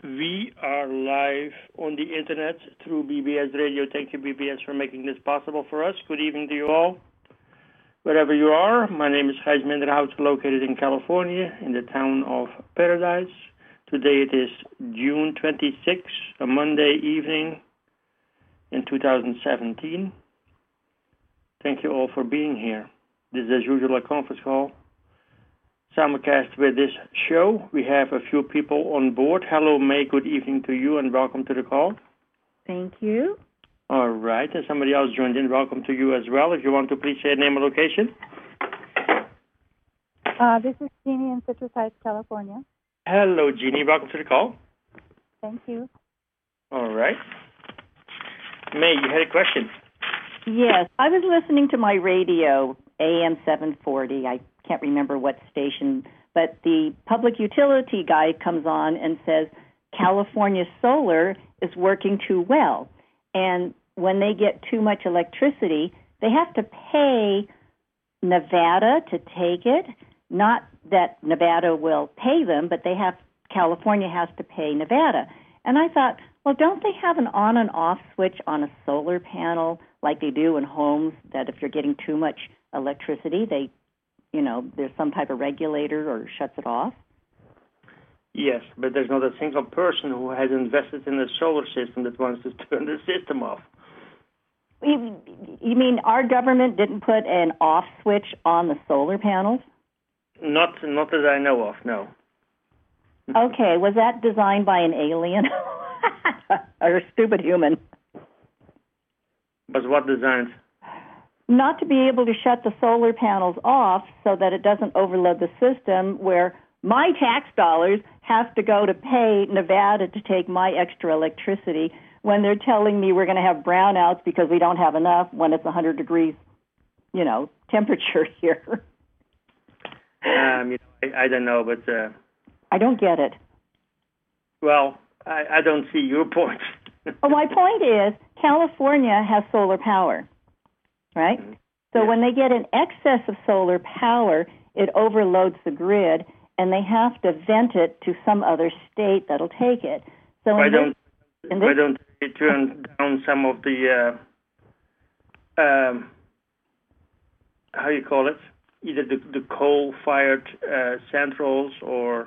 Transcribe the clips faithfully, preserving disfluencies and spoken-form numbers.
We are live on the internet through B B S Radio. Thank you, B B S, for making this possible for us. Good evening to you all. Wherever you are, my name is Gijs Minderhout, located in California, in the town of Paradise. Today it is June twenty-sixth, a Monday evening in two thousand seventeen. Thank you all for being here. This is, as usual, a conference call. Simulcast with this show. We have a few people on board. Hello, May. Good evening to you, and welcome to the call. Thank you. All right, and somebody else joined in. Welcome to you as well. If you want to, please say name and location. Uh, this is Jeannie in Citrus Heights, California. Hello, Jeannie. Welcome to the call. Thank you. All right. May, you had a question. Yes, I was listening to my radio, A M seven forty. I can't remember what station, but the public utility guy comes on and says California Solar is working too well. And when they get too much electricity, they have to pay Nevada to take it. Not that Nevada will pay them, but they have California has to pay Nevada. And I thought, well, don't they have an on and off switch on a solar panel like they do in homes, that if you're getting too much electricity, they, you know, there's some type of regulator or shuts it off? Yes, but there's not a single person who has invested in a solar system that wants to turn the system off. You, you mean our government didn't put an off switch on the solar panels? Not, not that I know of, no. Okay, was that designed by an alien or a stupid human? Was what designed? Not to be able to shut the solar panels off so that it doesn't overload the system, where my tax dollars have to go to pay Nevada to take my extra electricity when they're telling me we're going to have brownouts because we don't have enough when it's one hundred degrees, you know, temperature here. um, you know, I, I don't know, but... Uh, I don't get it. Well, I, I don't see your point. Well, my point is California has solar power, right? Mm-hmm. So yeah. When they get an excess of solar power, it overloads the grid, and they have to vent it to some other state that'll take it. So why in don't this, in why this, don't they turn down some of the uh, um, how you call it, either the, the coal-fired uh, centrals or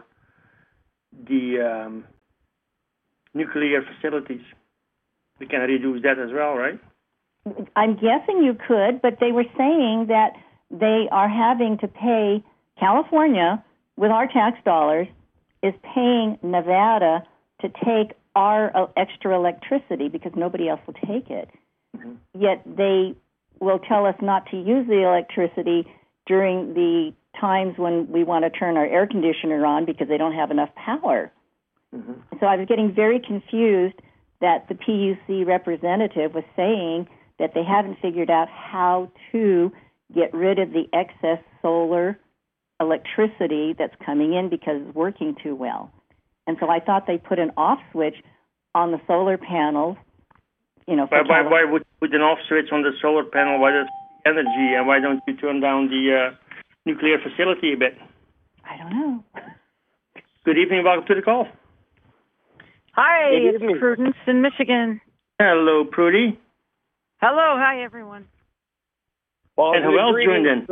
the um, nuclear facilities? We can reduce that as well, right? I'm guessing you could, but they were saying that they are having to pay California, with our tax dollars, is paying Nevada to take our uh, extra electricity because nobody else will take it. Mm-hmm. Yet they will tell us not to use the electricity during the times when we want to turn our air conditioner on because they don't have enough power. Mm-hmm. So I was getting very confused that the P U C representative was saying that they haven't figured out how to get rid of the excess solar electricity that's coming in because it's working too well. And so I thought they put an off switch on the solar panels. You know, why, why, why would you put an off switch on the solar panel? Why does energy, and why don't you turn down the uh, nuclear facility a bit? I don't know. Good evening. Welcome to the call. Hi, it's Prudence in Michigan. Hello, Prudy. Hello, hi, everyone. And who else joined in?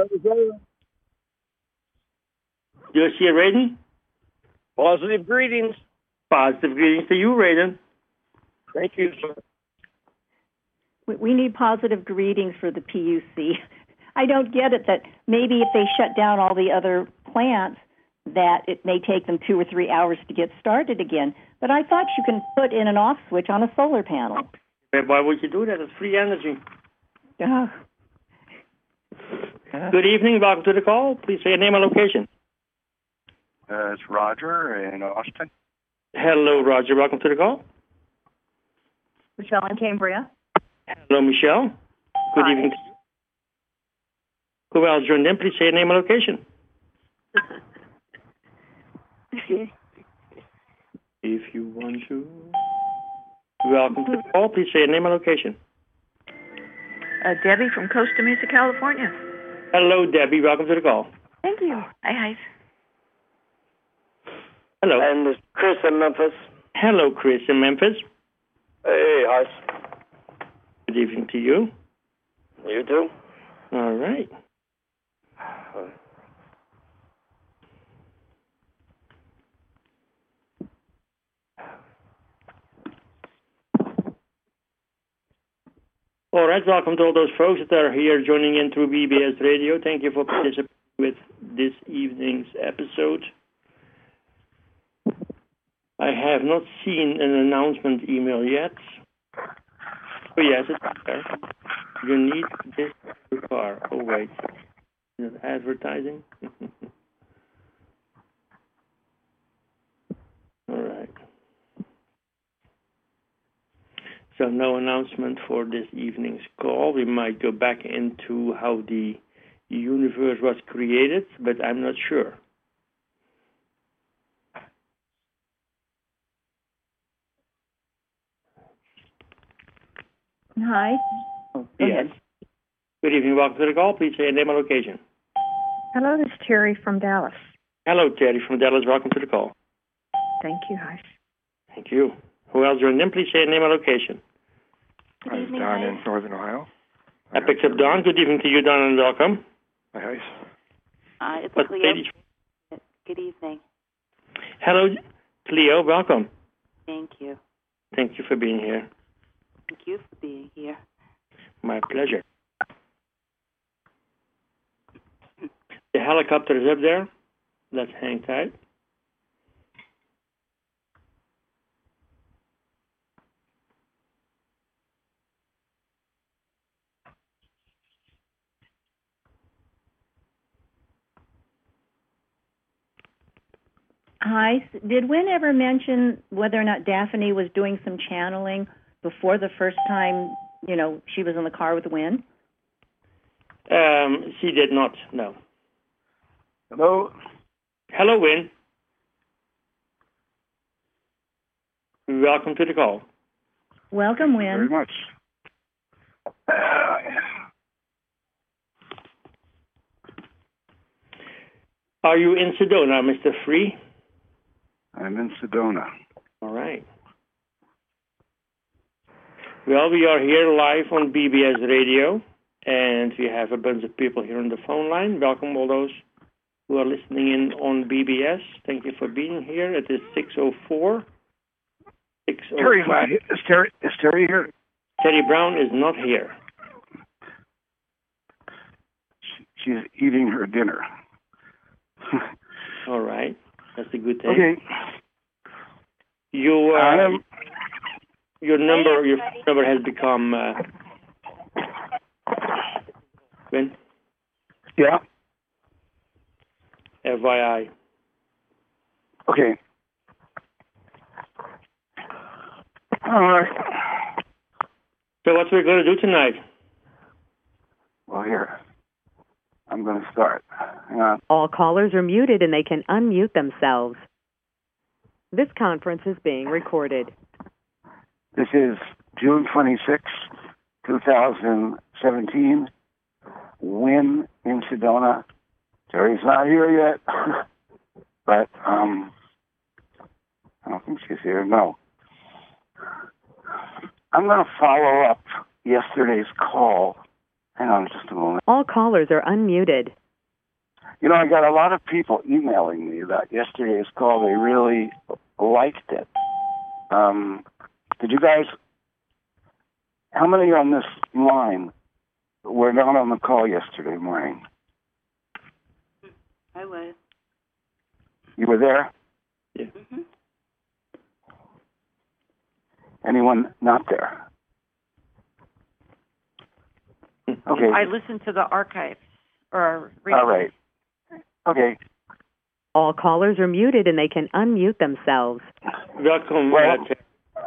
Do you see Raiden? Positive greetings. Positive greetings to you, Raiden. Thank you, sir. We, we need positive greetings for the P U C. I don't get it that maybe if they shut down all the other plants, that it may take them two or three hours to get started again. But I thought you can put in an off switch on a solar panel. Why would you do that? It's free energy. Oh. Good evening. Welcome to the call. Please say your name and location. Uh, it's Roger in Austin. Hello, Roger. Welcome to the call. Michelle in Cambria. Hello, Michelle. Good Hi. evening to you. Who else joined in? Please say your name and location. If you want to. Welcome to the call. Please say your name and location. Uh, Debbie from Costa Mesa, California. Hello, Debbie. Welcome to the call. Thank you. Hi, hi. Hello. And this is Chris in Memphis. Hello, Chris in Memphis. Hey, hi. Good evening to you. You too? All right. All right, welcome to all those folks that are here joining in through B B S Radio. Thank you for participating with this evening's episode. I have not seen an announcement email yet. Oh, yes, it's there. You need this in your car. Oh, wait. Is it advertising? All right. So no announcement for this evening's call. We might go back into how the universe was created, but I'm not sure. Hi. Oh, go Yes. ahead. Good evening. Welcome to the call. Please say your name and location. Hello, this is Terry from Dallas. Hello, Terry from Dallas. Welcome to the call. Thank you, Heis. Thank you. Who else joined in? Please say your name and location. Good I'm evening, Don Heis. in Northern Ohio. That picks up Don. Good evening to you, Don, and welcome. Hi, Heis. Uh, it's But Cleo. ladies, Good evening. hello, Cleo. Welcome. Thank you. Thank you for being here. Thank you for being here. My pleasure. The helicopter is up there. Let's hang tight. Hi. Did Wynn ever mention whether or not Daphne was doing some channeling before the first time, you know, she was in the car with Wynn? Um, she did not, no. Hello. Hello, Wynn. Welcome to the call. Welcome, Very Wynn. much. Are you in Sedona, Mister Free? I'm in Sedona. All right. Well, we are here live on B B S Radio, and we have a bunch of people here on the phone line. Welcome all those who are listening in on B B S. Thank you for being here. It is six oh four. six oh five. Terry's not here. Is Terry, is Terry here? Terry Brown is not here. She, she's eating her dinner. All right. That's a good thing. Okay. You, uh, Um, your number, your phone number has become, uh, when? yeah. F Y I. Okay. All right. So what we're going to do tonight? Well, here. I'm going to start. Hang on. All callers are muted and they can unmute themselves. This conference is being recorded. This is June twenty-sixth, twenty seventeen. Wynn in Sedona. Terry's not here yet, but um, I don't think she's here. No. I'm going to follow up yesterday's call. Hang on just a moment. All callers are unmuted. You know, I got a lot of people emailing me about yesterday's call. They really liked it. Um, did you guys, how many on this line were not on the call yesterday morning? I was. You were there? Yeah. Mm-hmm. Anyone not there? Okay. I listened to the archives. Or All right. Okay. All callers are muted and they can unmute themselves. Welcome. Well, uh, Ter-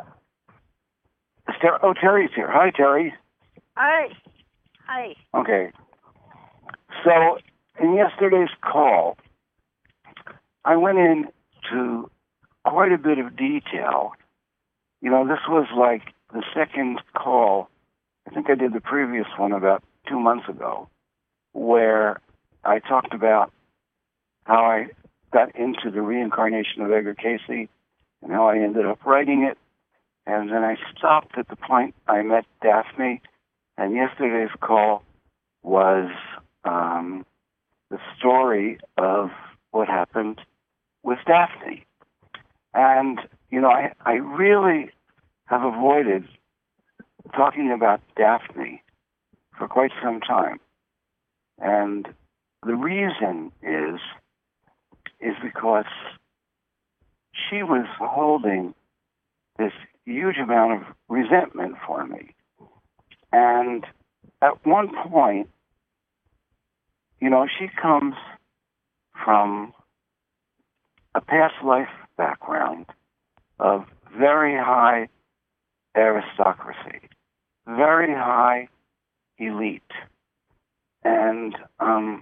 Ter- oh, Terry's here. Hi, Terry. Hi. Hi. Okay. So, in yesterday's call, I went into quite a bit of detail. You know, this was like the second call. I think I did the previous one about two months ago, where I talked about how I got into the reincarnation of Edgar Casey and how I ended up writing it. And then I stopped at the point I met Daphne, and yesterday's call was um, the story of what happened with Daphne. And, you know, I, I really have avoided talking about Daphne for quite some time. And the reason is, is because she was holding this huge amount of resentment for me. And at one point, you know, she comes from a past life background of very high aristocracy, very high elite. And um,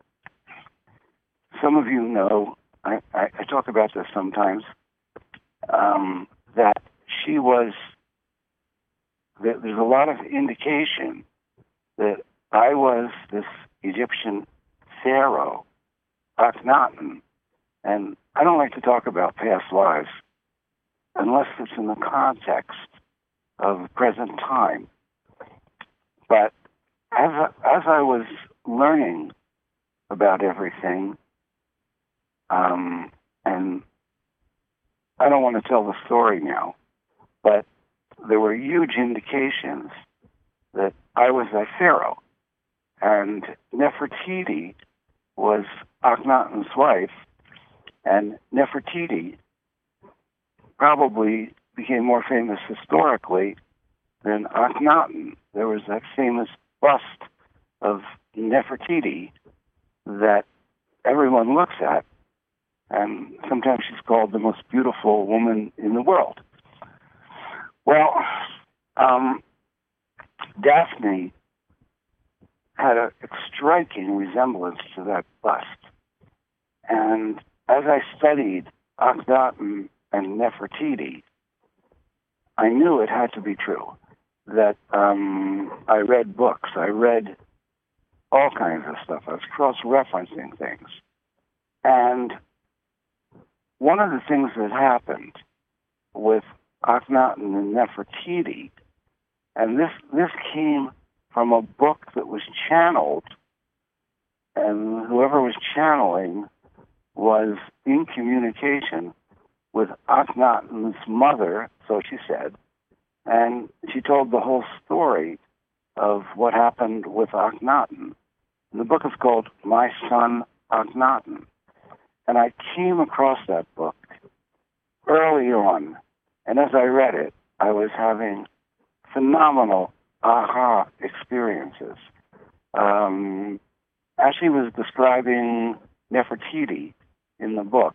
some of you know, I, I, I talk about this sometimes, um, that she was, that there's a lot of indication that I was this Egyptian pharaoh, Akhenaten, and I don't like to talk about past lives unless it's in the context of present time. But as I, as I was learning about everything, um, and I don't want to tell the story now, but there were huge indications that I was a pharaoh. And Nefertiti was Akhenaten's wife, and Nefertiti probably became more famous historically than Akhenaten. There was that famous bust of Nefertiti that everyone looks at, and sometimes she's called the most beautiful woman in the world. Well, um, Daphne had a striking resemblance to that bust. And as I studied Akhenaten and Nefertiti, I knew it had to be true. That um, I read books, I read all kinds of stuff. I was cross-referencing things. And one of the things that happened with Akhenaten and Nefertiti, and this this came from a book that was channeled, and whoever was channeling was in communication with Akhenaten's mother, so she said, and she told the whole story of what happened with Akhenaten. And the book is called My Son Akhenaten. And I came across that book early on, and as I read it, I was having phenomenal aha experiences. Um, as she was describing Nefertiti in the book,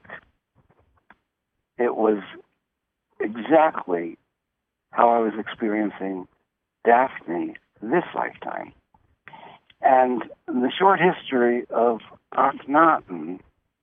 it was exactly how I was experiencing Daphne this lifetime. And the short history of Akhenaten,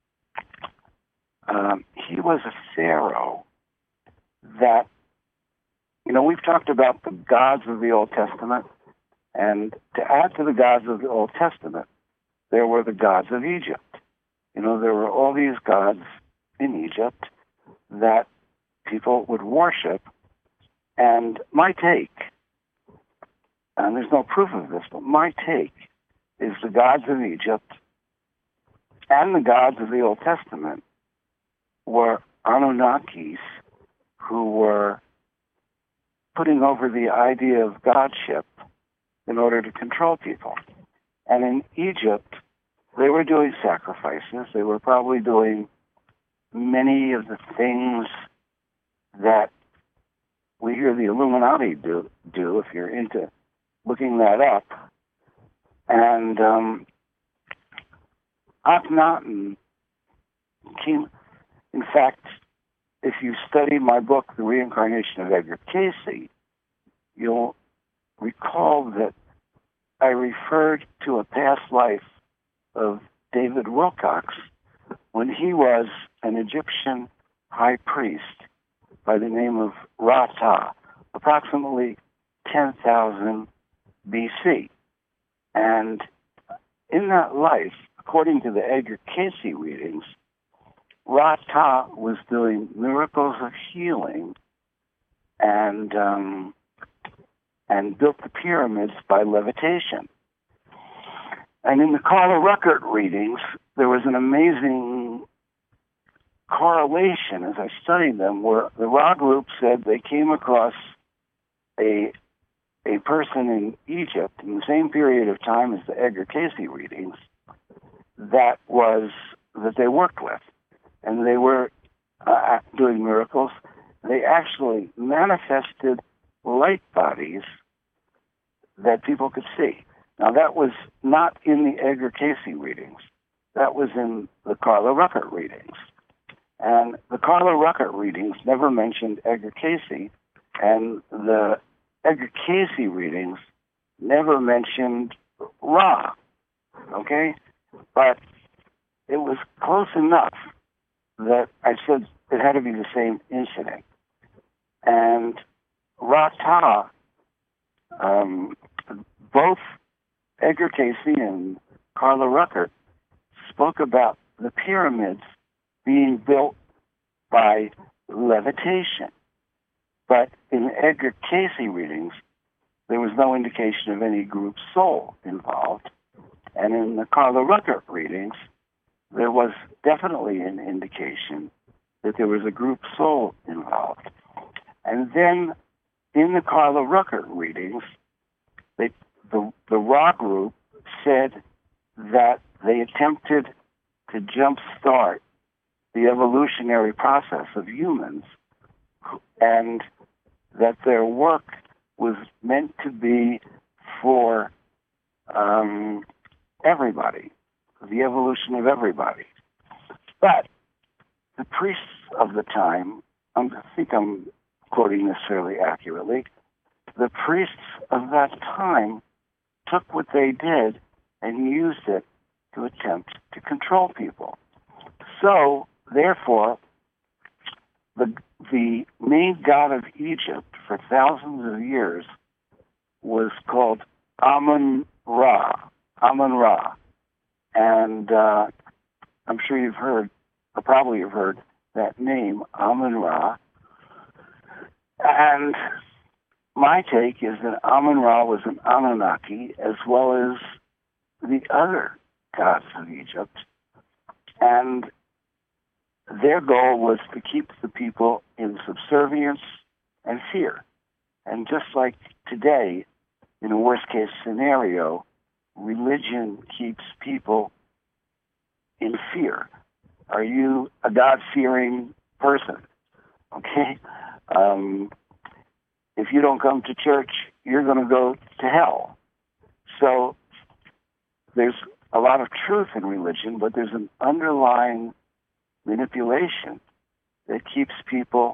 um, he was a pharaoh that, you know, we've talked about the gods of the Old Testament, and to add to the gods of the Old Testament, there were the gods of Egypt. You know, there were all these gods in Egypt that people would worship. And my take, and there's no proof of this, but my take is the gods of Egypt and the gods of the Old Testament were Anunnakis who were putting over the idea of godship in order to control people. And in Egypt, they were doing sacrifices. They were probably doing many of the things that we hear the Illuminati do, do if you're into looking that up. And um, Akhenaten came, in fact, if you study my book, The Reincarnation of Edgar Cayce, you'll recall that I referred to a past life of David Wilcox when he was an Egyptian high priest by the name of Ra-Ta, approximately ten thousand B C. And in that life, according to the Edgar Cayce readings, Ra Ta was doing miracles of healing and um, and built the pyramids by levitation. And in the Carla Ruckert readings, there was an amazing correlation as I studied them, where the Ra group said they came across a a person in Egypt in the same period of time as the Edgar Cayce readings that was that they worked with, and they were uh, doing miracles. They actually manifested light bodies that people could see. Now, that was not in the Edgar Cayce readings. That was in the Carla Ruckert readings. And the Carla Ruckert readings never mentioned Edgar Cayce, and the Edgar Cayce readings never mentioned Ra, okay? But it was close enough that I said it had to be the same incident. And Ra Ta, um, both Edgar Cayce and Carla Ruckert spoke about the pyramids being built by levitation. But in Edgar Cayce readings, there was no indication of any group soul involved. And in the Carla Ruckert readings, there was definitely an indication that there was a group soul involved. And then in the Carla Ruckert readings, they, the, the Ra group said that they attempted to jumpstart the evolutionary process of humans, and that their work was meant to be for um, everybody, the evolution of everybody. But the priests of the time, I think I'm quoting this fairly accurately, the priests of that time took what they did and used it to attempt to control people. So, therefore, the the main god of Egypt for thousands of years was called Amun-Ra, Amun-Ra. And uh, I'm sure you've heard, or probably you've heard that name, Amun-Ra. And my take is that Amun-Ra was an Anunnaki as well as the other gods of Egypt. And their goal was to keep the people in subservience and fear. And just like today, in a worst-case scenario, religion keeps people in fear. Are you a God-fearing person? Okay? Um, if you don't come to church, you're going to go to hell. So there's a lot of truth in religion, but there's an underlying manipulation that keeps people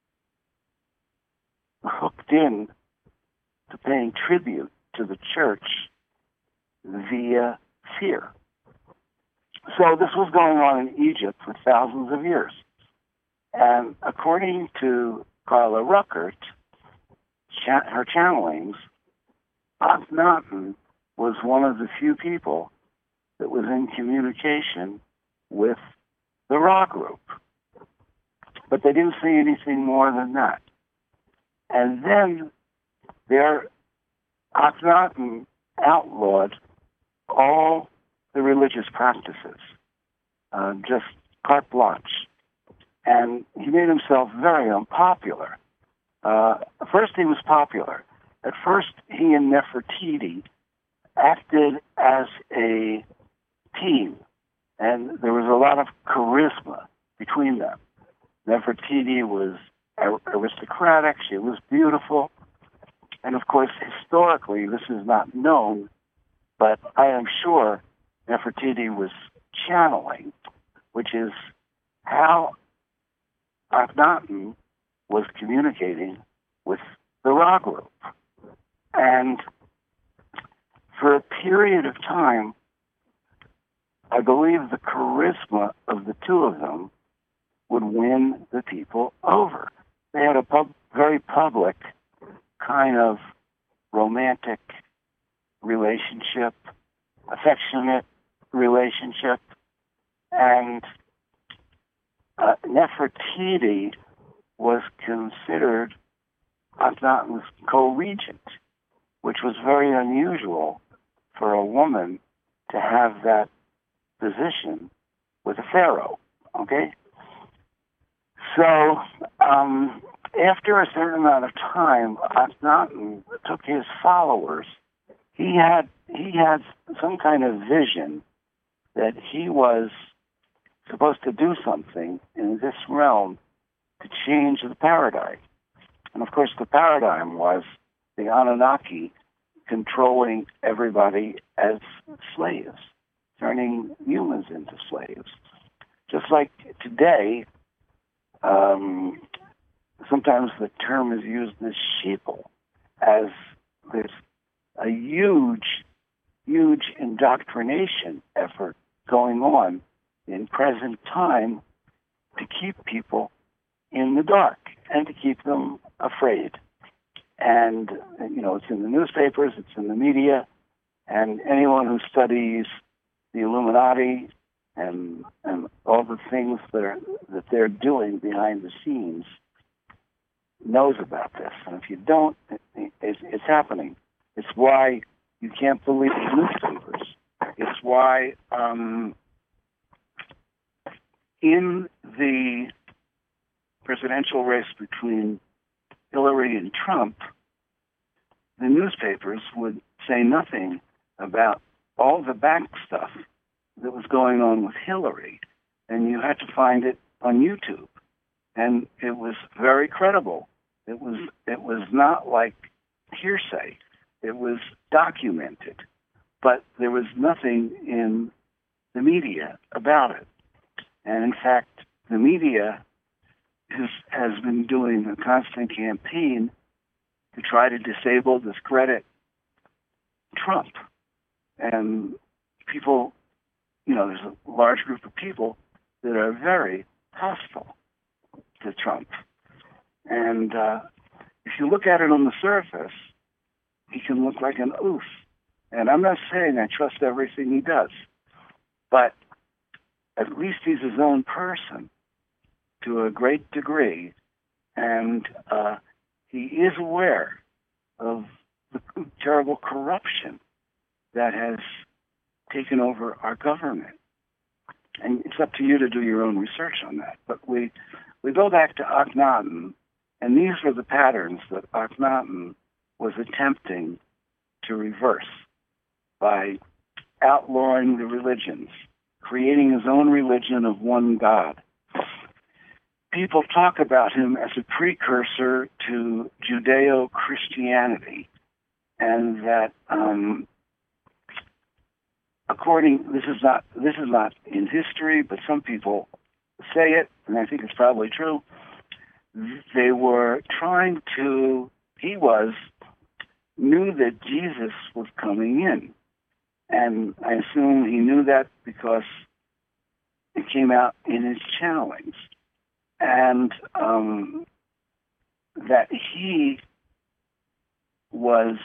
hooked in to paying tribute to the church via fear. So this was going on in Egypt for thousands of years. And according to Carla Ruckert, cha- her channelings, Akhenaten was one of the few people that was in communication with the Ra group. But they didn't see anything more than that. And then their Akhenaten outlawed all the religious practices, uh, just carte blanche. And he made himself very unpopular. Uh, first, he was popular. At first, he and Nefertiti acted as a team, and there was a lot of charisma between them. Nefertiti was aristocratic, she was beautiful, and of course, historically, this is not known, but I am sure Nefertiti was channeling, which is how Akhenaten was communicating with the Ra group. And for a period of time, I believe the charisma of the two of them would win the people over. They had a pub- very public kind of romantic relationship, affectionate relationship, and uh, Nefertiti was considered Akhenaten's co-regent, which was very unusual for a woman to have that position with a pharaoh. Okay, so um, after a certain amount of time, Akhenaten took his followers. He had he had some kind of vision that he was supposed to do something in this realm to change the paradigm. And of course, the paradigm was the Anunnaki controlling everybody as slaves, turning humans into slaves. Just like today, um, sometimes the term is used as sheeple, as there's a huge, huge indoctrination effort going on in present time to keep people in the dark and to keep them afraid. And, you know, it's in the newspapers, it's in the media, and anyone who studies the Illuminati and and all the things that are that they're doing behind the scenes knows about this. And if you don't, it, it's, it's happening. It's why you can't believe the newspapers. It's why um, in the presidential race between Hillary and Trump, the newspapers would say nothing about all the back stuff that was going on with Hillary, and you had to find it on YouTube. And it was very credible. It was it was not like hearsay. It was documented, but there was nothing in the media about it. And in fact, the media has, has been doing a constant campaign to try to disable, discredit Trump. And people, you know, there's a large group of people that are very hostile to Trump. And uh, if you look at it on the surface, he can look like an oof. And I'm not saying I trust everything he does, but at least he's his own person to a great degree, and uh, he is aware of the terrible corruption that has taken over our government. And it's up to you to do your own research on that. But we we go back to Akhenaten, and these were the patterns that Akhenaten was attempting to reverse by outlawing the religions, creating his own religion of one God. People talk about him as a precursor to Judeo-Christianity, and that um, according this is not this is not in history, but some people say it, and I think it's probably true. They were trying to. He was knew that Jesus was coming in, and I assume he knew that because it came out in his channelings, and um, that he was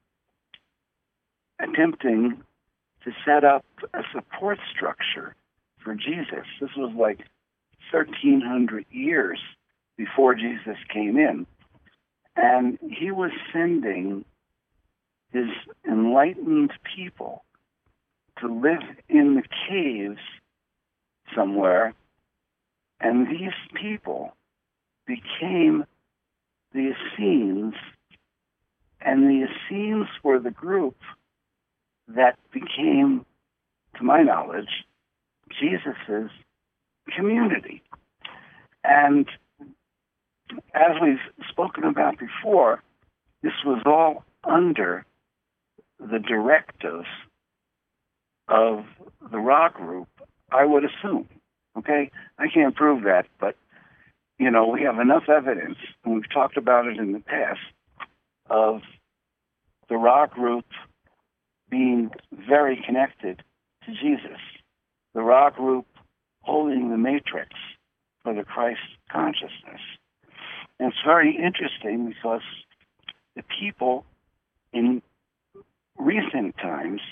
attempting to set up a support structure for Jesus. This was like thirteen hundred years before Jesus came in. And he was sending his enlightened people to live in the caves somewhere. And these people became the Essenes. And the Essenes were the group that became, to my knowledge, Jesus's community. And as we've spoken about before, this was all under the directives of the Ra group, I would assume. Okay? I can't prove that, but, you know, we have enough evidence, and we've talked about it in the past, of the Ra group being very connected to Jesus. The Ra group holding the matrix for the Christ consciousness. And it's very interesting because the people in recent times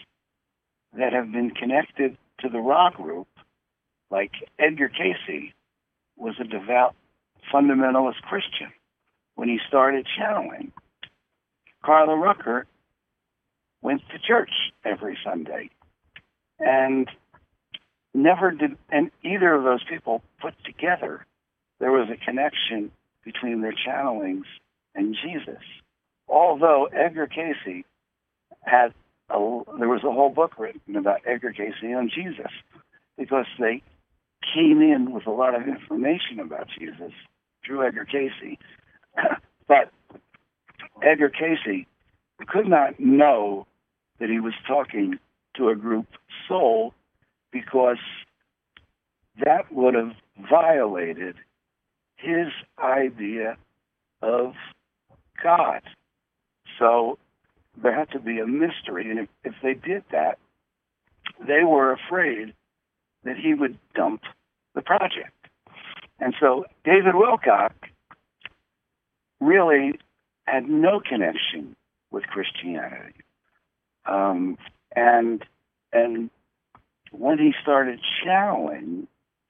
that have been connected to the Ra group, like Edgar Cayce, was a devout fundamentalist Christian when he started channeling. Carla Rucker went to church every Sunday, and never did, and either of those people put together, there was a connection between their channelings and Jesus. Although Edgar Cayce had, a, there was a whole book written about Edgar Cayce on Jesus, because they came in with a lot of information about Jesus through Edgar Cayce. But Edgar Cayce could not know that he was talking to a group soul, because that would have violated his idea of God. So there had to be a mystery, and if, if they did that, they were afraid that he would dump the project. And so David Wilcock really had no connection with Christianity. Um, and and when he started channeling,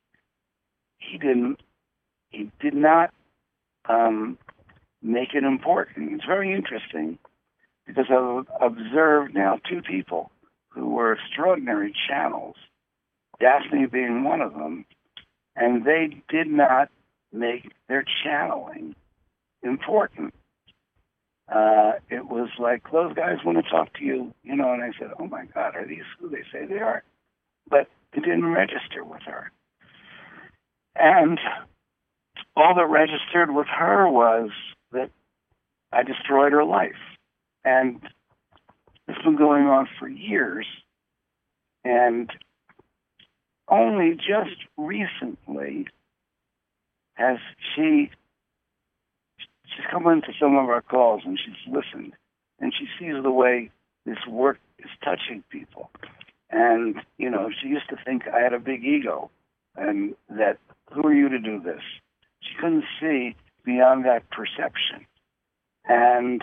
he didn't he did not um, make it important. It's very interesting, because I've observed now two people who were extraordinary channels, Daphne being one of them, and they did not make their channeling important. Uh, it was like, those guys want to talk to you, you know, and I said, oh my God, are these who they say they are? But it didn't register with her. And all that registered with her was that I destroyed her life. And it's been going on for years. And only just recently has she, she's come into some of our calls and she's listened, and she sees the way this work is touching people. And, you know, she used to think I had a big ego and that, who are you to do this? She couldn't see beyond that perception. And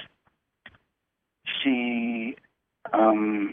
she um,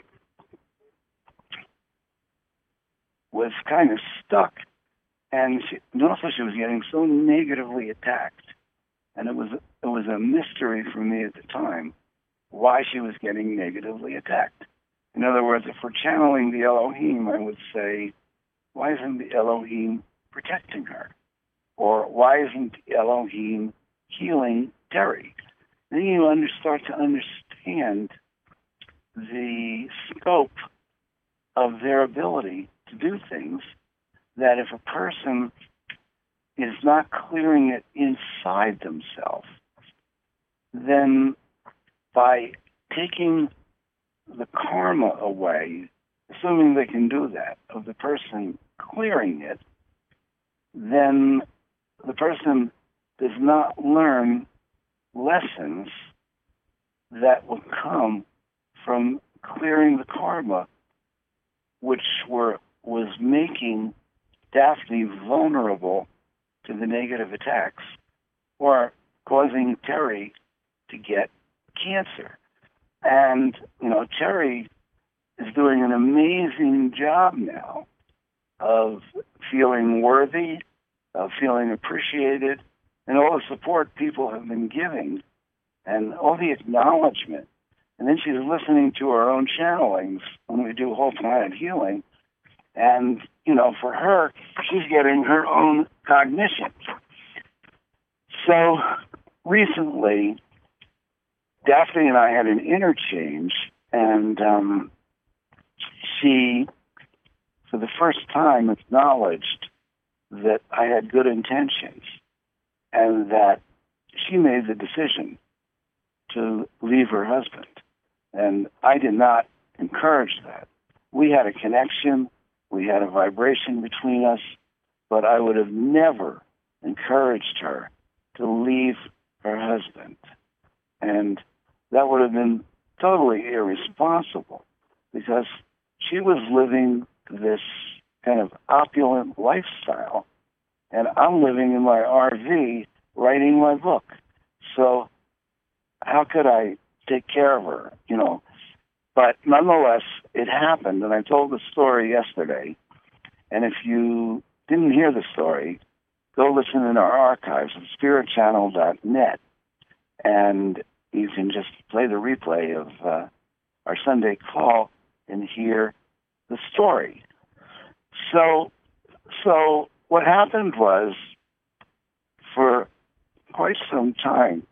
was kind of stuck. And, she, and also she was getting so negatively attacked. And it was, it was a mystery for me at the time why she was getting negatively attacked. In other words, if we're channeling the Elohim, I would say, why isn't the Elohim protecting her? Or why isn't the Elohim healing Terry? Then you under, start to understand the scope of their ability to do things, that if a person is not clearing it inside themselves, then by taking the karma away, assuming they can do that, of the person clearing it, then the person does not learn lessons that will come from clearing the karma, which were was making Daphne vulnerable to the negative attacks, or causing Terry to get cancer. And, you know, Terry is doing an amazing job now of feeling worthy, of feeling appreciated, and all the support people have been giving, and all the acknowledgement. And then she's listening to her own channelings when we do whole planet healing. And, you know, for her, she's getting her own cognition. So recently, Daphne and I had an interchange, and um, she, for the first time, acknowledged that I had good intentions and that she made the decision to leave her husband. And I did not encourage that. We had a connection, we had a vibration between us, but I would have never encouraged her to leave her husband. And that would have been totally irresponsible, because she was living this kind of opulent lifestyle, and I'm living in my R V writing my book. So how could I take care of her, you know? But nonetheless, it happened, and I told the story yesterday. And if you didn't hear the story, go listen in our archives at spirit channel dot net, and you can just play the replay of uh, our Sunday call and hear the story. So, so what happened was, for quite some time,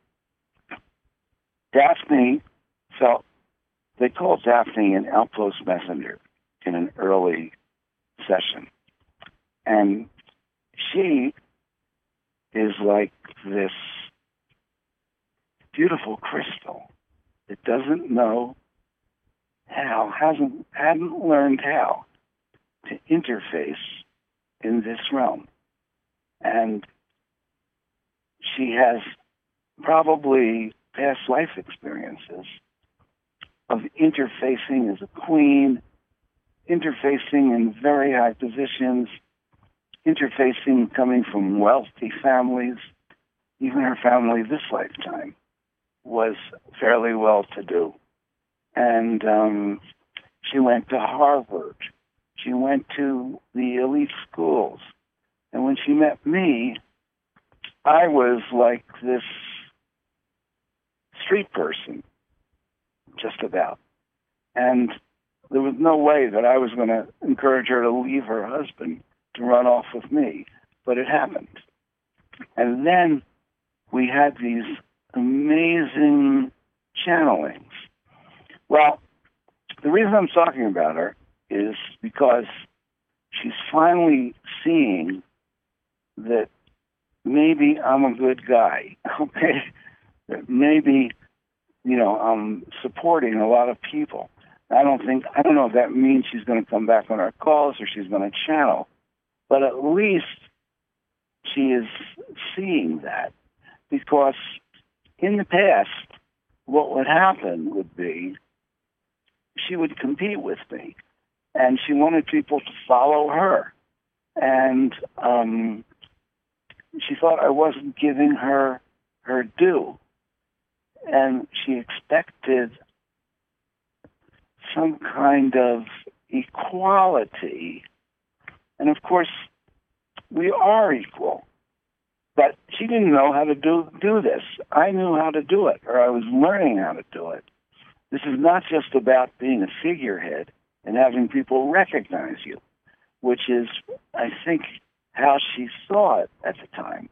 Daphne felt, they called Daphne an outpost messenger in an early session. And she is like this beautiful crystal that doesn't know how, hasn't, hadn't learned how to interface in this realm. And she has probably past life experiences of interfacing as a queen, interfacing in very high positions, interfacing coming from wealthy families. Even her family this lifetime was fairly well-to-do. And um, she went to Harvard. She went to the elite schools. And when she met me, I was like this street person, just about. And there was no way that I was going to encourage her to leave her husband to run off with me, but it happened. And then we had these amazing channelings. Well, the reason I'm talking about her is because she's finally seeing that maybe I'm a good guy, okay? That maybe, you know, I'm supporting a lot of people. I don't think, I don't know if that means she's going to come back on our calls or she's going to channel, but at least she is seeing that, because in the past, what would happen would be she would compete with me, and she wanted people to follow her. And um, she thought I wasn't giving her her due. And she expected some kind of equality. And of course, we are equal. But she didn't know how to do, do this. I knew how to do it, or I was learning how to do it. This is not just about being a figurehead and having people recognize you, which is, I think, how she saw it at the time.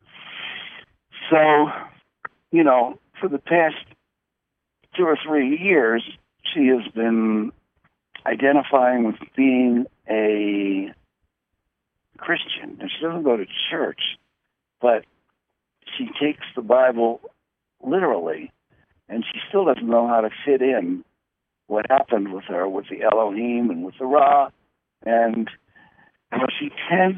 So, you know, for the past two or three years, she has been identifying with being a Christian. And she doesn't go to church, but she takes the Bible literally, and she still doesn't know how to fit in what happened with her, with the Elohim and with the Ra. And you know, she tends,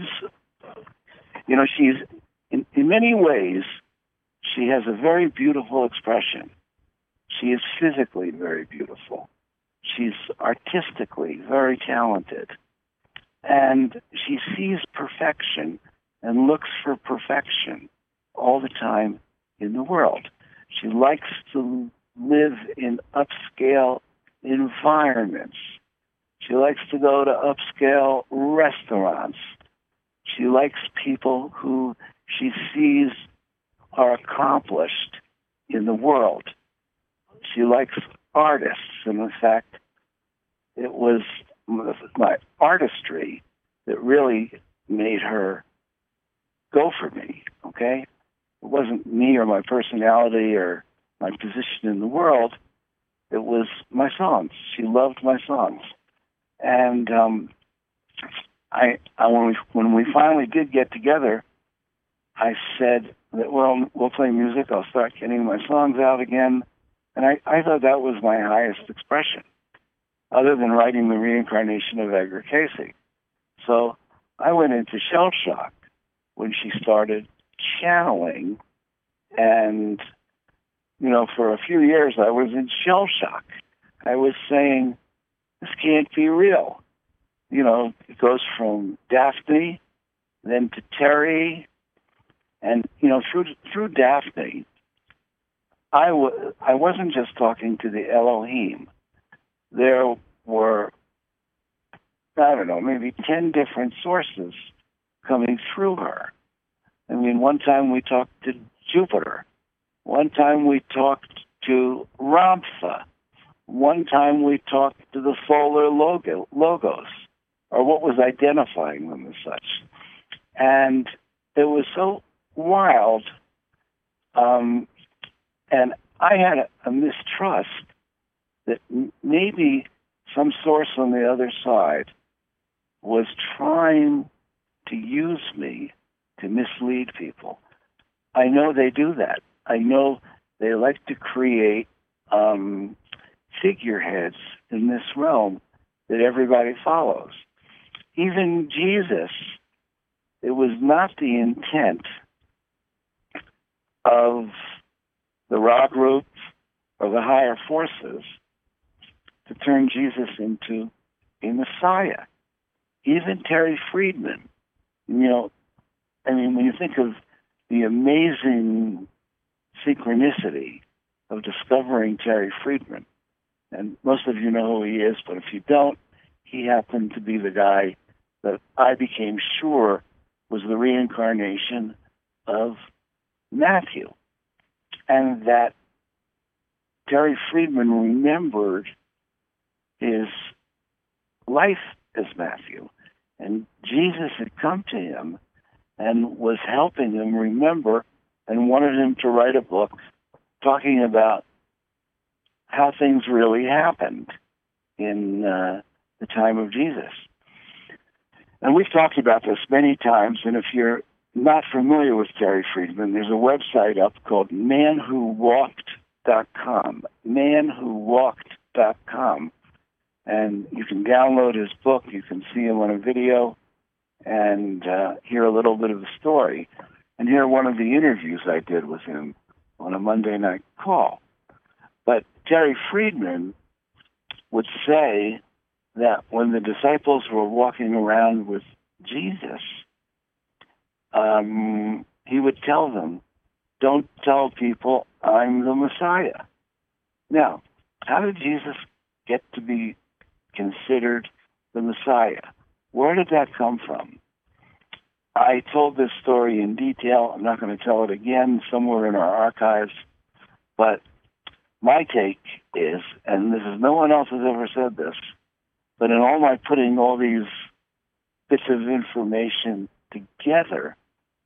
you know, she's, in, in many ways, she has a very beautiful expression. She is physically very beautiful. She's artistically very talented. And she sees perfection and looks for perfection all the time in the world. She likes to live in upscale environments. She likes to go to upscale restaurants. She likes people who she sees are accomplished in the world. She likes artists, and in fact, it was my artistry that really made her go for me, okay? It wasn't me or my personality or my position in the world. It was my songs. She loved my songs. And um, I, I when we when we finally did get together, I said that, well, we'll play music. I'll start getting my songs out again. And I, I thought that was my highest expression, other than writing the reincarnation of Edgar Cayce. So I went into shell shock when she started channeling. And, you know, for a few years I was in shell shock. I was saying, this can't be real. You know, it goes from Daphne, then to Terry, and, you know, through through Daphne, I, w- I wasn't just talking to the Elohim. There were, I don't know, maybe ten different sources coming through her. I mean, one time we talked to Jupiter. One time we talked to Ramtha. One time we talked to the solar logo, logos, or what was identifying them as such. And it was so wild. Um, and I had a, a mistrust that m- maybe some source on the other side was trying to use me to mislead people. I know they do that. I know they like to create um, figureheads in this realm that everybody follows. Even Jesus, it was not the intent of the Ra group or the higher forces to turn Jesus into a Messiah. Even Terry Friedman, you know, I mean, when you think of the amazing synchronicity of discovering Terry Friedman, and most of you know who he is, but if you don't, he happened to be the guy that I became sure was the reincarnation of Matthew. And that Terry Friedman remembered his life as Matthew. And Jesus had come to him and was helping him remember and wanted him to write a book talking about how things really happened in uh, the time of Jesus. And we've talked about this many times, and if you're not familiar with Terry Friedman, there's a website up called man who walked dot com, man who walked dot com. And you can download his book, you can see him on a video, and uh, hear a little bit of the story. And hear one of the interviews I did with him on a Monday night call. But Terry Friedman would say that when the disciples were walking around with Jesus, um, he would tell them, don't tell people I'm the Messiah. Now, how did Jesus get to be considered the Messiah? Where did that come from? I told this story in detail. I'm not going to tell it again somewhere in our archives. But my take is, and this is no one else has ever said this, but in all my putting all these bits of information together,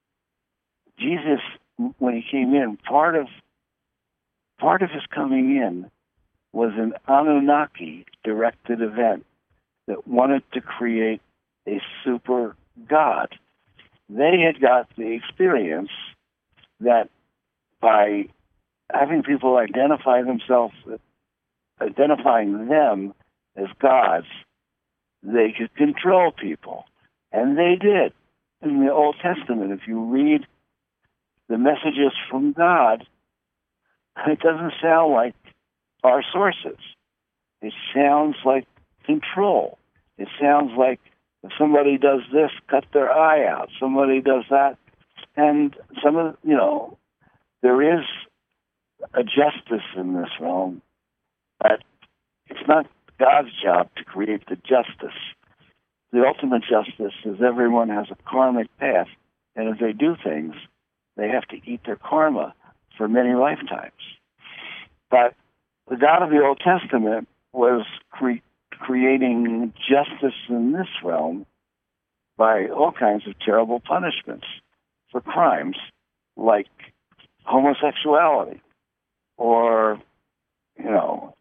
Jesus, when he came in, part of part of his coming in was an Anunnaki-directed event that wanted to create a super God. They had got the experience that by having people identify themselves, identifying them as gods, they could control people. And they did. In the Old Testament, if you read the messages from God, it doesn't sound like our sources. It sounds like control. It sounds like if somebody does this, cut their eye out. Somebody does that. And some of, you know, there is a justice in this realm, but it's not God's job to create the justice. The ultimate justice is everyone has a karmic path, and if they do things, they have to eat their karma for many lifetimes. But the God of the Old Testament was cre- creating justice in this realm by all kinds of terrible punishments for crimes like homosexuality or, you know,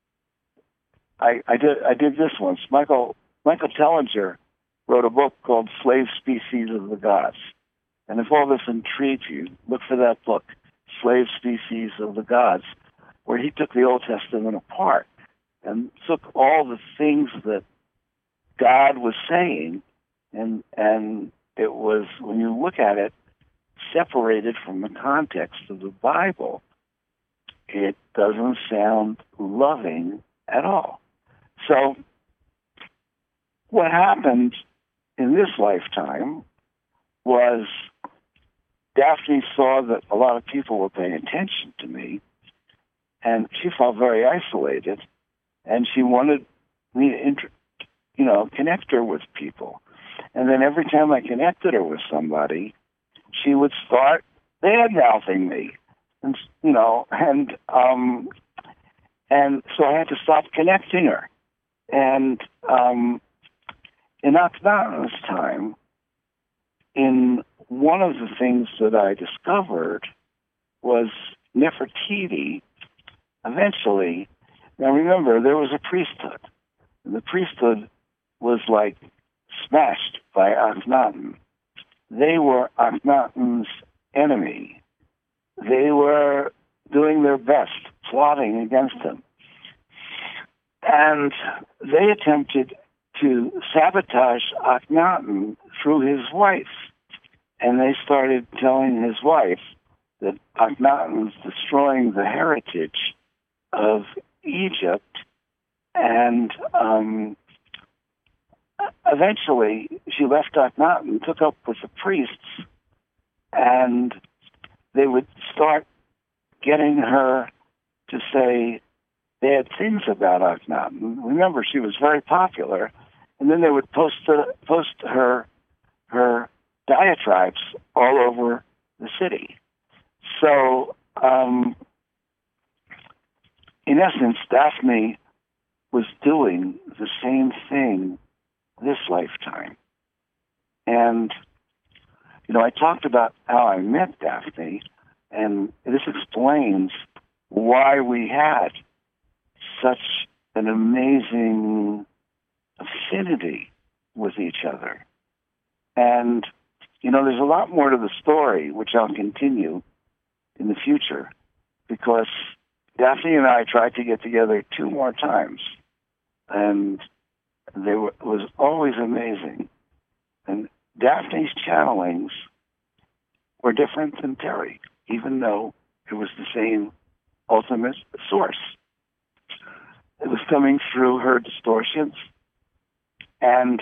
I, I did I did this once. Michael Michael Tellinger wrote a book called Slave Species of the Gods. And if all this intrigues you, look for that book, Slave Species of the Gods, where he took the Old Testament apart and took all the things that God was saying, and and it was, when you look at it, separated from the context of the Bible, it doesn't sound loving at all. So what happened in this lifetime was Daphne saw that a lot of people were paying attention to me, and she felt very isolated, and she wanted me to, inter- you know, connect her with people. And then every time I connected her with somebody, she would start bad-mouthing me, and you know, and um, and so I had to stop connecting her. And um, in Akhenaten's time, in one of the things that I discovered was Nefertiti. Eventually, now remember, there was a priesthood. And the priesthood was like smashed by Akhenaten. They were Akhenaten's enemy. They were doing their best, plotting against him. And they attempted to sabotage Akhenaten through his wife. And they started telling his wife that Akhenaten was destroying the heritage of Egypt. And um, eventually she left Akhenaten, took up with the priests, and they would start getting her to say bad things about Akhenaten. Remember, she was very popular, and then they would post the, post her her diatribes all over the city. So, um, in essence, Daphne was doing the same thing this lifetime. And, you know, I talked about how I met Daphne, and this explains why we had such an amazing affinity with each other. And, you know, there's a lot more to the story, which I'll continue in the future, because Daphne and I tried to get together two more times, and they were, it was always amazing. And Daphne's channelings were different than Terry, even though it was the same ultimate source. It was coming through her distortions, and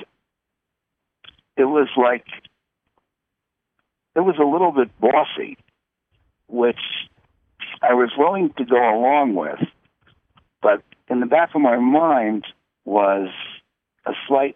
it was like, it was a little bit bossy, which I was willing to go along with, but in the back of my mind was a slight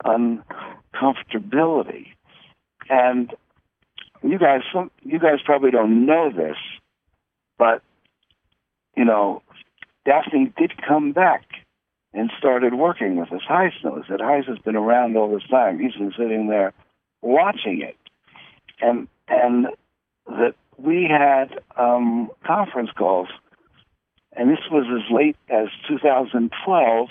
uncomfortability. And you guys, some, you guys probably don't know this, but, you know, Daphne did come back and started working with us. Heise knows that. Heise has been around all this time. He's been sitting there watching it. And and that we had um, conference calls, and this was as late as two thousand twelve,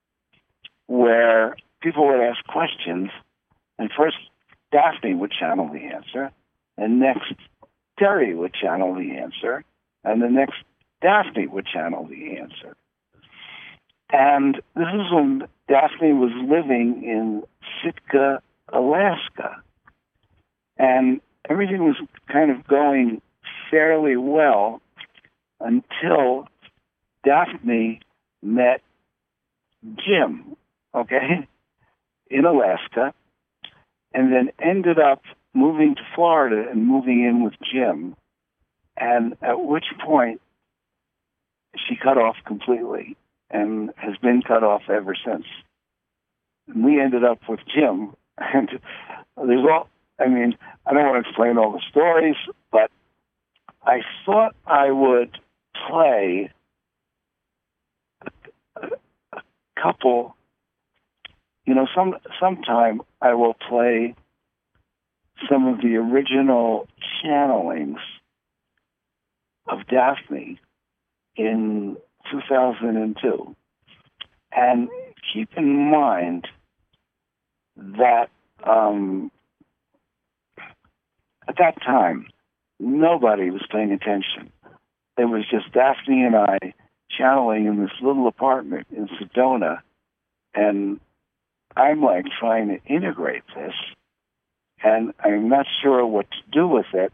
where people would ask questions, and first Daphne would channel the answer, and next Terry would channel the answer, and the next Daphne would channel the answer. And this is when Daphne was living in Sitka, Alaska. And everything was kind of going fairly well until Daphne met Jim, okay, in Alaska, and then ended up moving to Florida and moving in with Jim. And at which point she cut off completely and has been cut off ever since. And we ended up with Jim. And there's all, I mean, I don't want to explain all the stories, but I thought I would play a, a, a couple, you know, some sometime I will play some of the original channelings of Daphne in two thousand two. And keep in mind that um, at that time, nobody was paying attention. It was just Daphne and I channeling in this little apartment in Sedona, and I'm like trying to integrate this, and I'm not sure what to do with it.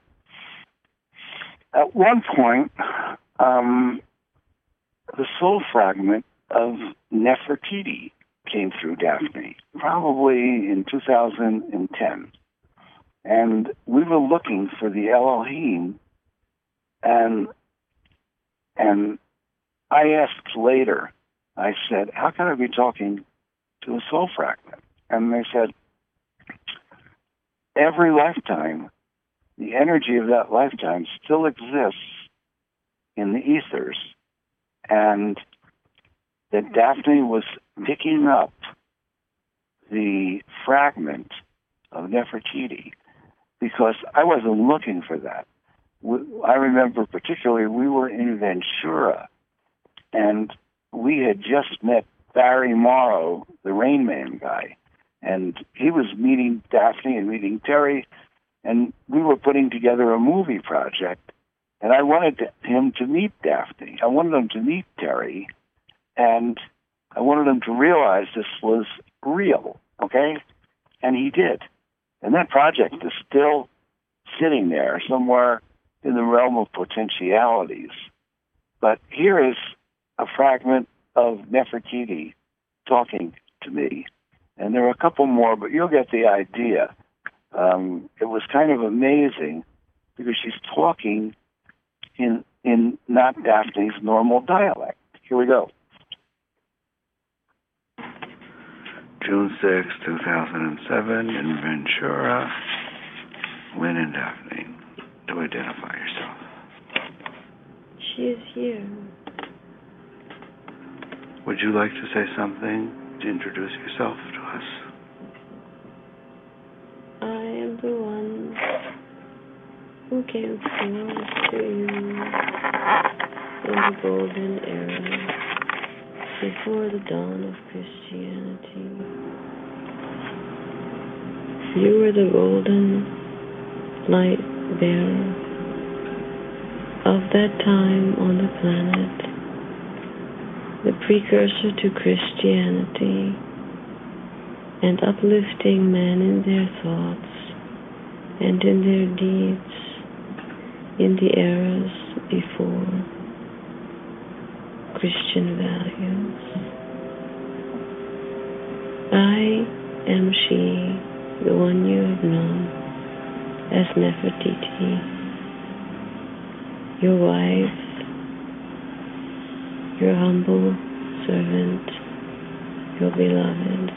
At one point, um, the soul fragment of Nefertiti came through Daphne, probably in two thousand ten. And we were looking for the Elohim, and and I asked later, I said, how can I be talking to a soul fragment? And they said, every lifetime the energy of that lifetime still exists in the ethers, and that Daphne was picking up the fragment of Nefertiti, because I wasn't looking for that. I remember particularly we were in Ventura, and we had just met Barry Morrow, the Rain Man guy, and he was meeting Daphne and meeting Terry, and we were putting together a movie project, and I wanted to, him to meet Daphne. I wanted him to meet Terry, and I wanted him to realize this was real, okay? And he did. And that project is still sitting there somewhere in the realm of potentialities. But here is a fragment of Nefertiti talking to me. And there are a couple more, but you'll get the idea. Um, it was kind of amazing because she's talking in in not Daphne's normal dialect. Here we go. June sixth, two thousand seven, in Ventura. Lynn and Daphne, to identify yourself. She is here. Would you like to say something to introduce yourself to us? I am the one who came forth to you in the golden era, before the dawn of Christianity. You were the golden light bearer of that time on the planet, the precursor to Christianity, and uplifting men in their thoughts and in their deeds in the eras before Christian values. I am she, the one you have known as Nefertiti, your wife, your humble servant, your beloved.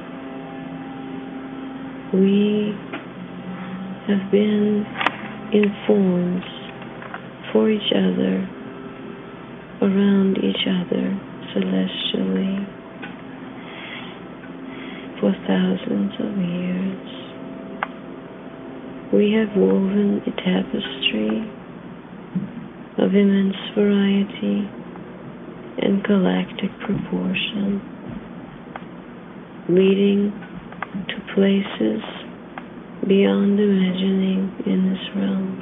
We have been in forms for each other, around each other celestially for thousands of years. We have woven a tapestry of immense variety and galactic proportion, leading to places beyond imagining in this realm.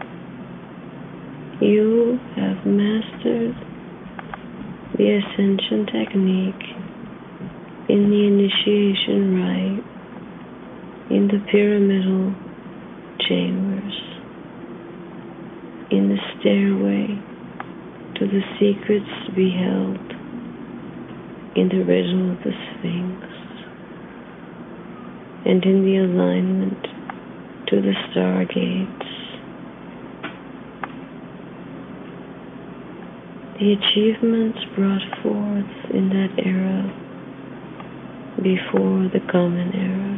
You have mastered the ascension technique in the initiation rite, in the pyramidal chambers, in the stairway to the secrets beheld in the riddle of the Sphinx, and in the alignment to the stargates. The achievements brought forth in that era before the common era.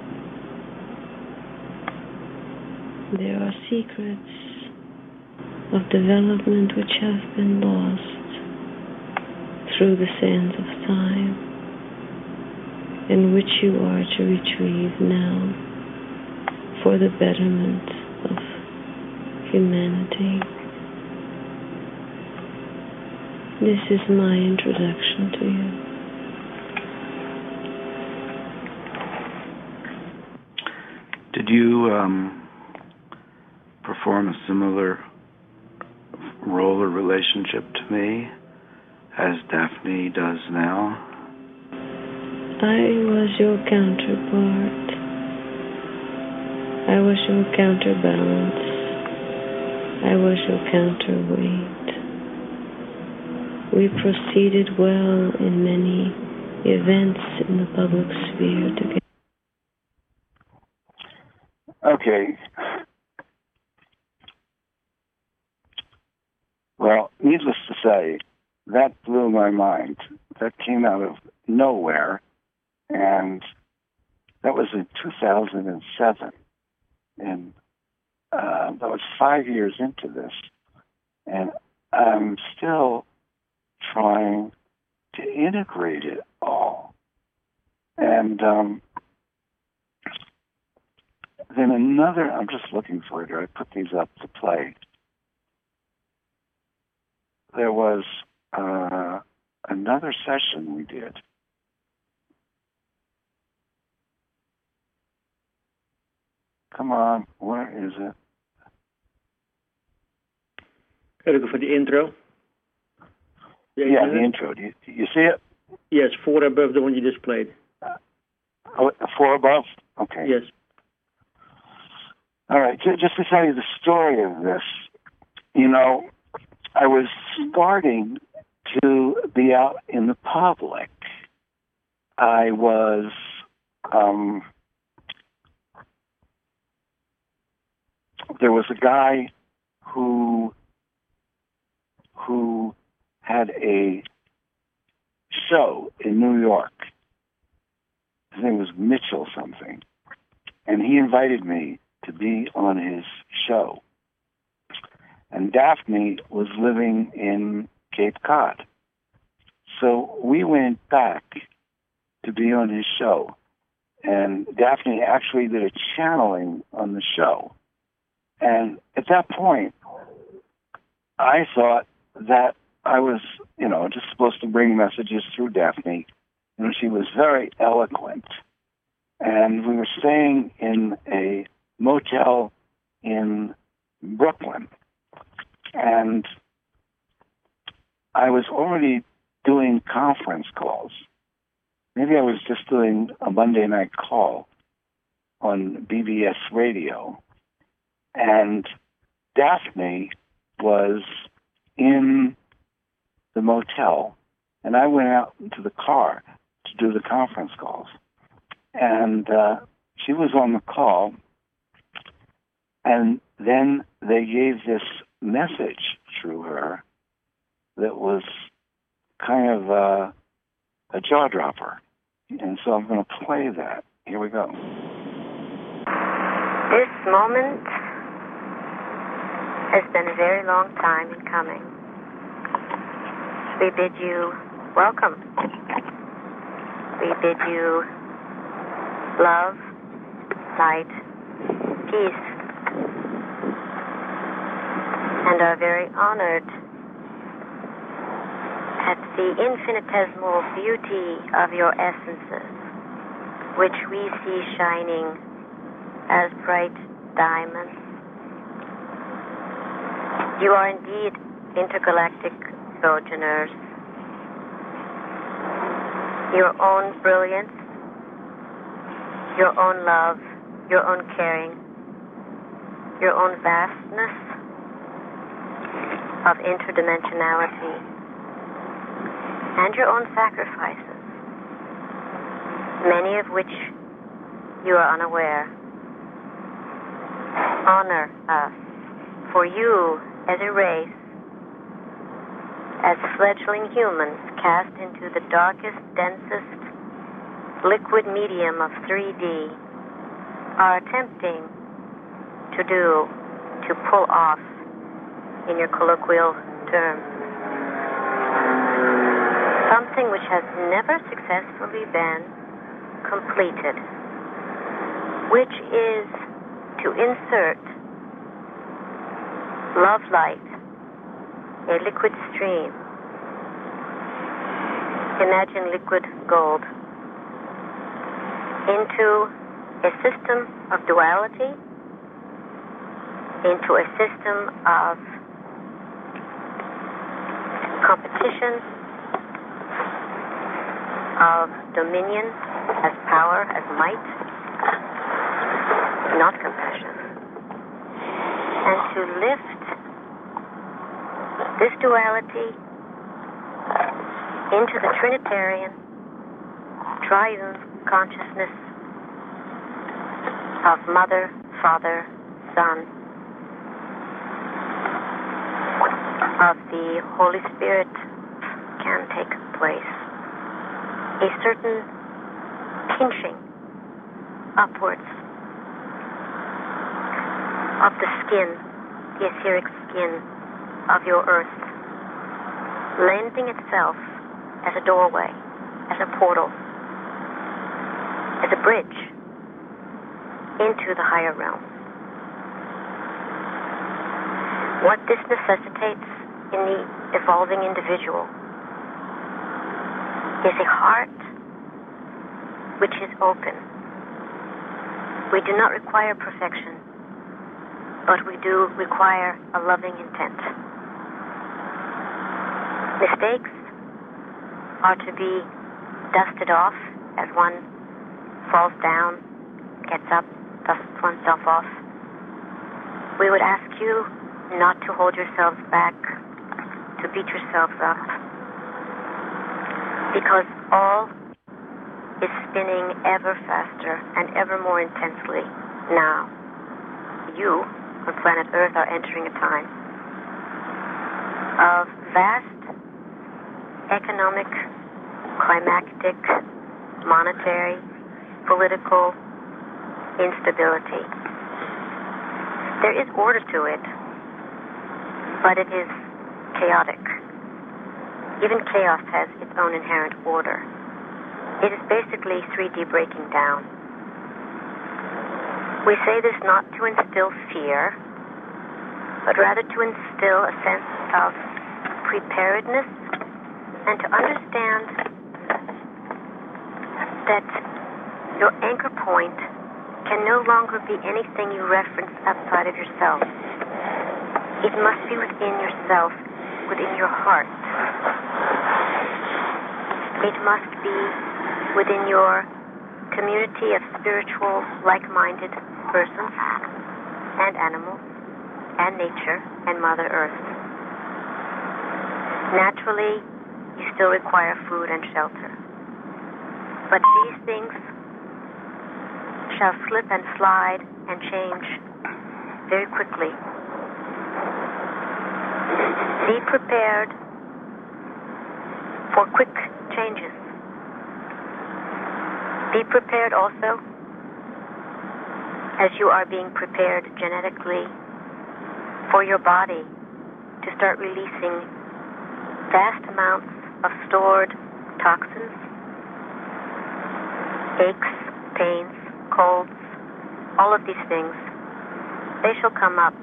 There are secrets of development which have been lost through the sands of time, and which you are to retrieve now for the betterment of humanity. This is my introduction to you. Did you um, perform a similar role or relationship to me as Daphne does now? I was your counterpart. I was your counterbalance. I was your counterweight. We proceeded well in many events in the public sphere together. Okay. Well, needless to say, that blew my mind. That came out of nowhere, and that was in two thousand seven. And uh, I was five years into this, and I'm still trying to integrate it all. And um, then another, I'm just looking for it here. I put these up to play. There was uh, another session we did. Come on, where is it? Gotta go for the intro. Yeah, the intro. Do you, do you see it? Yes, four above the one you just played. Oh, four above? Okay. Yes. All right, just to tell you the story of this, you know, I was starting to be out in the public. I was, um, there was a guy who, who had a show in New York. His name was Mitchell something. And he invited me to be on his show. And Daphne was living in Cape Cod. So we went back to be on his show. And Daphne actually did a channeling on the show. And at that point, I thought that I was, you know, just supposed to bring messages through Daphne. And she was very eloquent. And we were staying in a motel in Brooklyn. And I was already doing conference calls. Maybe I was just doing a Monday night call on B B S radio. And Daphne was in the motel, and I went out into the car to do the conference calls. And uh, she was on the call, and then they gave this message through her that was kind of uh, a jaw dropper. And so I'm going to play that. Here we go. This moment has been a very long time in coming. We bid you welcome. We bid you love, light, peace, and are very honored at the infinitesimal beauty of your essences, which we see shining as bright diamonds. You are indeed intergalactic sojourners. Your own brilliance, your own love, your own caring, your own vastness of interdimensionality, and your own sacrifices, many of which you are unaware. Honor us, for you as a race, as fledgling humans cast into the darkest, densest liquid medium of three D, are attempting to do, to pull off, in your colloquial terms, something which has never successfully been completed, which is to insert love light, a liquid stream. Imagine liquid gold into a system of duality, into a system of competition, of dominion as power, as might, not compassion. And to lift this duality into the Trinitarian, triune consciousness of Mother, Father, Son, of the Holy Spirit can take place. A certain pinching upwards of the skin, the etheric skin of your earth, lending itself as a doorway, as a portal, as a bridge into the higher realm. What this necessitates in the evolving individual is a heart which is open. We do not require perfection, but we do require a loving intent. Mistakes are to be dusted off as one falls down, gets up, dusts oneself off. We would ask you not to hold yourselves back, to beat yourselves up, because all is spinning ever faster and ever more intensely now. You, on planet Earth, are entering a time of vast economic, climactic, monetary, political instability. There is order to it, but it is chaotic. Even chaos has its own inherent order. It is basically three D breaking down. We say this not to instill fear, but rather to instill a sense of preparedness and to understand that your anchor point can no longer be anything you reference outside of yourself. It must be within yourself, within your heart. It must be within your community of spiritual, like-minded persons and animals and nature and Mother Earth. Naturally, you still require food and shelter. But these things shall slip and slide and change very quickly. Be prepared for quick changes. Be prepared also, as you are being prepared genetically, for your body to start releasing vast amounts of stored toxins, aches, pains, colds, all of these things. They shall come up.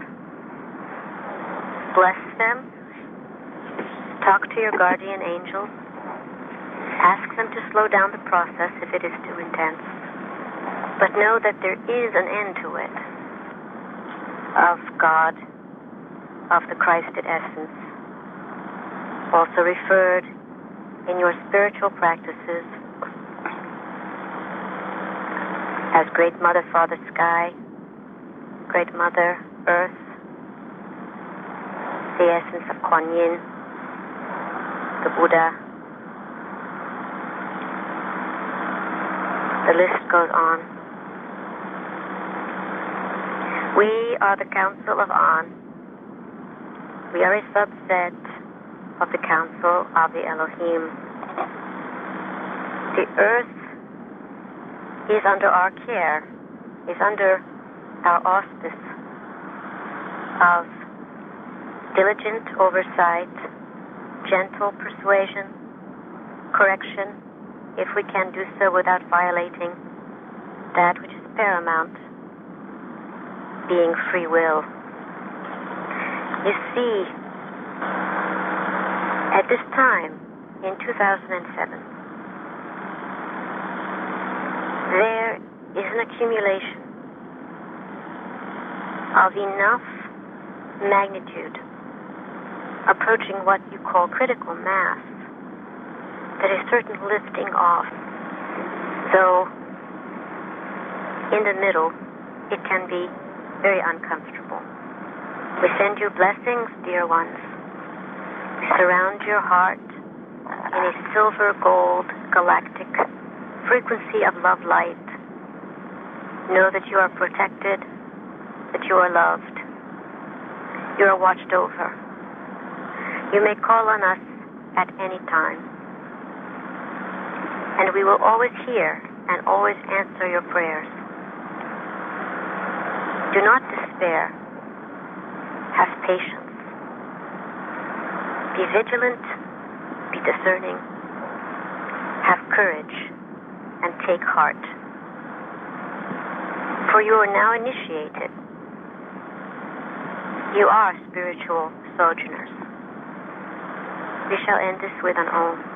Bless them. Talk to your guardian angels. Ask them to slow down the process if it is too intense. But know that there is an end to it, of God, of the Christed essence, also referred in your spiritual practices as Great Mother, Father Sky, Great Mother Earth, the essence of Kuan Yin, the Buddha. The list goes on. We are the Council of On. We are a subset of the Council of the Elohim. The Earth is under our care, is under our auspice of diligent oversight, gentle persuasion, correction, if we can do so without violating that which is paramount, being free will. You see, at this time, in two thousand seven, there is an accumulation of enough magnitude, approaching what you call critical mass, that a certain lifting off, though in the middle it can be very uncomfortable. We send you blessings, dear ones. We surround your heart in a silver gold galactic frequency of love light. Know that you are protected, that you are loved, you are watched over. You may call on us at any time, and we will always hear and always answer your prayers. Do not despair. Have patience. Be vigilant. Be discerning. Have courage and take heart. For you are now initiated. You are spiritual sojourners. We shall end this with an Om.